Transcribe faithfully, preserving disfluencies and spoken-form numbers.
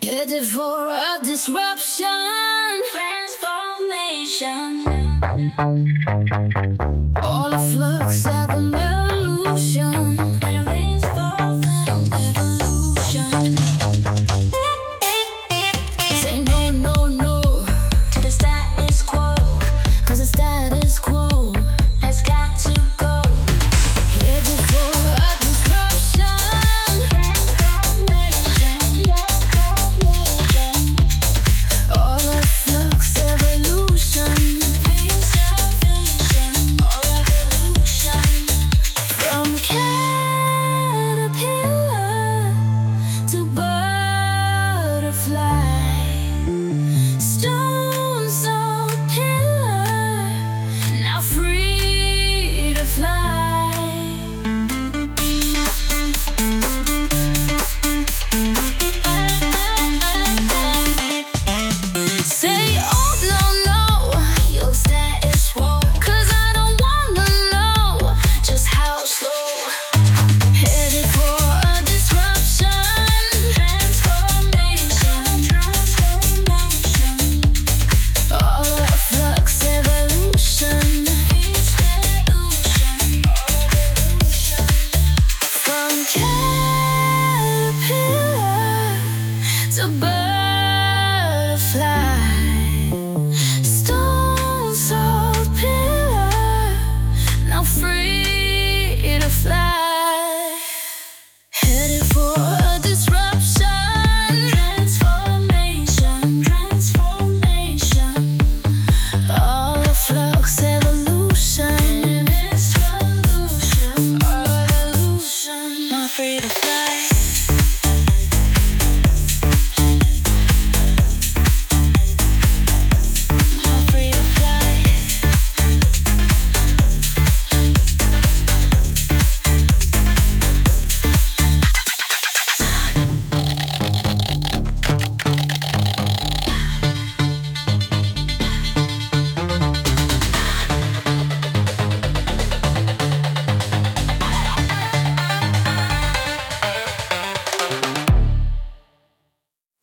Headed for a disruption, transformation. All a flux, evolution. Enemies fall from evolution. Say no, no, no to the status quo, 'cause the status quo has got to go. Headed for a disruption, transformation. All a flux, evolution. Or evolution. From caterpillar to butterfly, stone salt pillar, now free to fly. Say oh no no, your status quo, 'cause I don't wanna know just how slow. Headed for a disruption, transformation, transformation. All a flux, evolution, evolution. From caterpillar to butterfly.